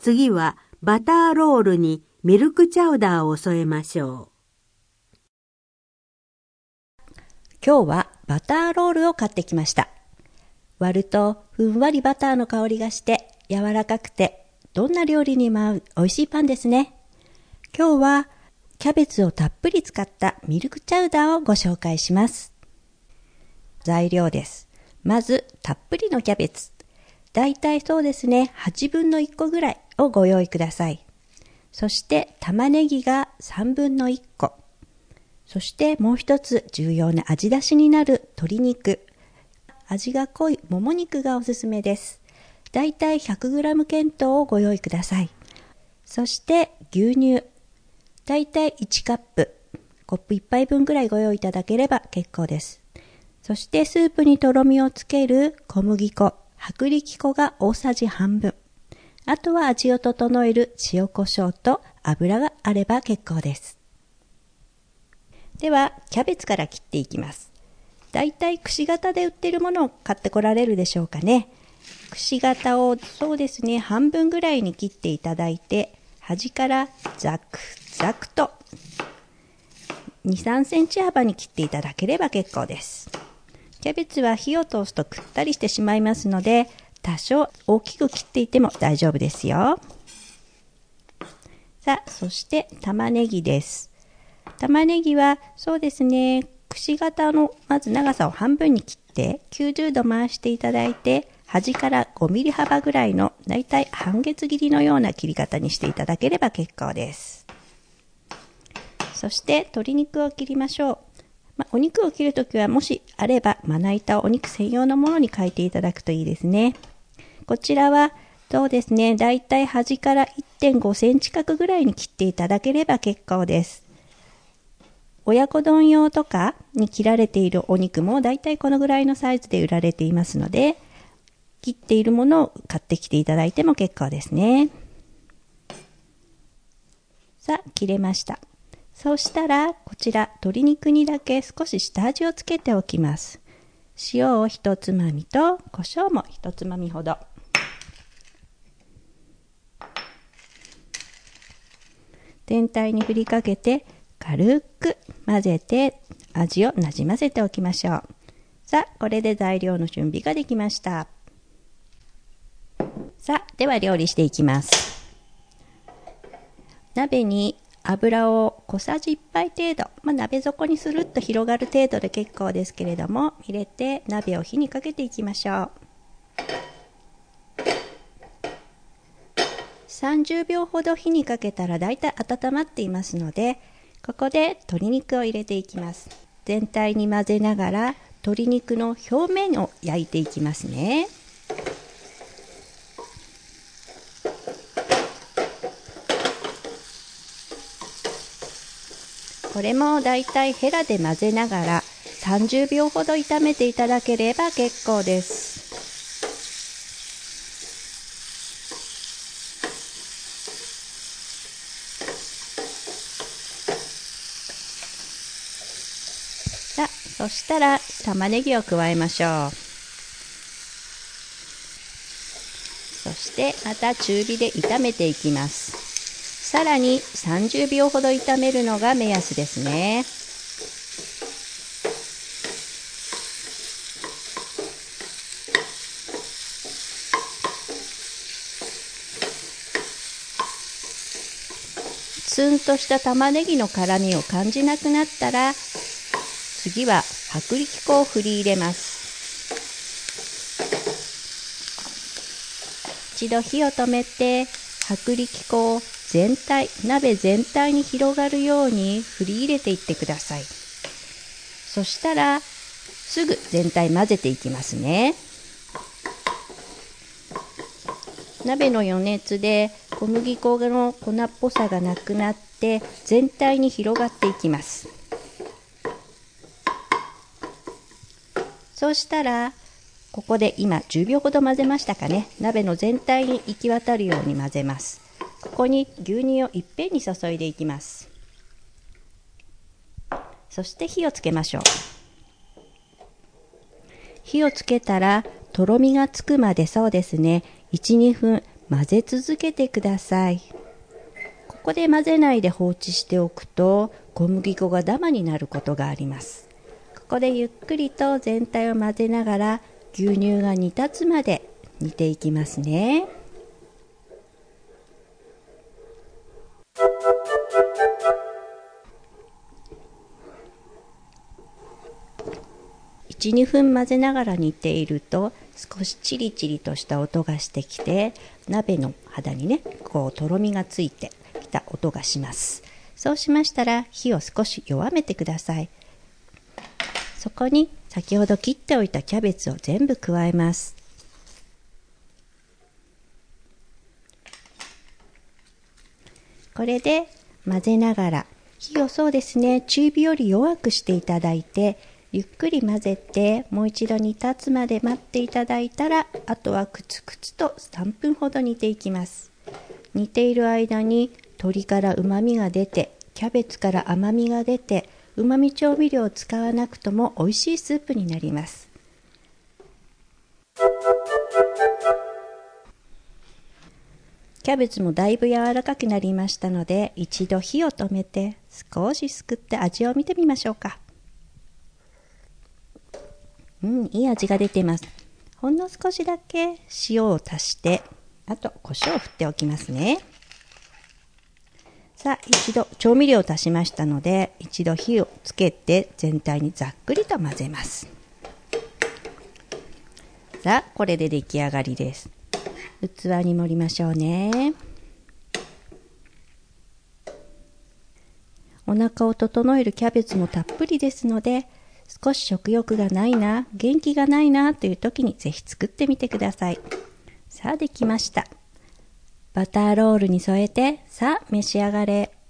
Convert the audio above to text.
次はバターロールにミルクチャウダーを添えましょう。 今日はバターロールを買ってきました。割るとふんわりバターの香りがして柔らかくてどんな料理にも合う美味しいパンですね。今日はキャベツをたっぷり使ったミルクチャウダーをご紹介します。材料です。まずたっぷりのキャベツ。だいたいそうですね、8分の1個ぐらいをご用意ください。そして玉ねぎが3分の1個。そしてもう一つ重要な味出しになる鶏肉。味が濃いもも肉がおすすめです。だいたい 100g 検討をご用意ください。そして牛乳。だいたい1カップ。コップ1杯分ぐらいご用意いただければ結構です。そしてスープにとろみをつける小麦粉、薄力粉が大さじ半分。あとは味を整える塩コショウと油があれば結構です。ではキャベツから切っていきます。だいたいくし形で売っているものを買ってこられるでしょうかね。くし形をそうですね、半分ぐらいに切っていただいて、端からザクザクと2、3センチ幅に切っていただければ結構です。キャベツは火を通すとくったりしてしまいますので、多少大きく切っていても大丈夫ですよ。さあ、そして玉ねぎです。玉ねぎはそうですね、くし形のまず長さを半分に切って90度回していただいて、端から5ミリ幅ぐらいのだいたい半月切りのような切り方にしていただければ結構です。そして鶏肉を切りましょう。お肉を切るときはもしあればまな板をお肉専用のものに変えていただくといいですね。こちらはそうですね、だいたい端から 1.5 センチ角ぐらいに切っていただければ結構です。親子丼用とかに切られているお肉もだいたいこのぐらいのサイズで売られていますので、切っているものを買ってきていただいても結構ですね。さあ、切れました。そうしたらこちら鶏肉にだけ少し下味をつけておきます。塩を1つまみと胡椒も1つまみほど。全体に振りかけて軽く混ぜて味をなじませておきましょう。さあ、これで材料の準備ができました。さあ、では料理していきます。鍋に油を小さじ1杯程度、鍋底にスルッと広がる程度で結構ですけれども、入れて鍋を火にかけていきましょう。30秒ほど火にかけたらだいたい温まっていますので、ここで鶏肉を入れていきます。全体に混ぜながら鶏肉の表面を焼いていきますね。これもだいたいヘラで混ぜながら30秒ほど炒めていただければ結構です。さあ、そしたら玉ねぎを加えましょう。そしてまた中火で炒めていきます。さらに30秒ほど炒めるのが目安ですね。ツンとした玉ねぎの辛みを感じなくなったら、次は薄力粉を振り入れます。一度火を止めて薄力粉を鍋全体に広がるように振り入れていってください。そしたらすぐ全体混ぜていきますね。鍋の余熱で小麦粉の粉っぽさがなくなって全体に広がっていきます。そうしたらここで今10秒ほど混ぜましたかね。鍋の全体に行き渡るように混ぜます。ここに牛乳をいっぺんに注いでいきます。そして火をつけましょう。火をつけたらとろみがつくまでそうですね、1、2分混ぜ続けてください。ここで混ぜないで放置しておくと小麦粉がダマになることがあります。ここでゆっくりと全体を混ぜながら牛乳が煮立つまで煮ていきますね。1、2分混ぜながら煮ていると少しチリチリとした音がしてきて、鍋の肌にねこうとろみがついてきた音がします。そうしましたら火を少し弱めてください。そこに先ほど切っておいたキャベツを全部加えます。これで混ぜながら火をそうですね、中火より弱くしていただいて、ゆっくり混ぜてもう一度煮立つまで待っていただいたら、あとはクツクツと3分ほど煮ていきます。煮ている間に鶏からうまみが出て、キャベツから甘みが出て、うまみ調味料を使わなくとも美味しいスープになります。キャベツもだいぶ柔らかくなりましたので、一度火を止めて少しすくって味を見てみましょうか。いい味が出ています。ほんの少しだけ塩を足して、あと胡椒を振っておきますね。さあ、一度調味料を足しましたので、一度火をつけて全体にざっくりと混ぜます。さあ、これで出来上がりです。器に盛りましょうね。お腹を整えるキャベツもたっぷりですので、少し食欲がないな、元気がないなという時にぜひ作ってみてください。さあ、できました。バターロールに添えて、さあ召し上がれ。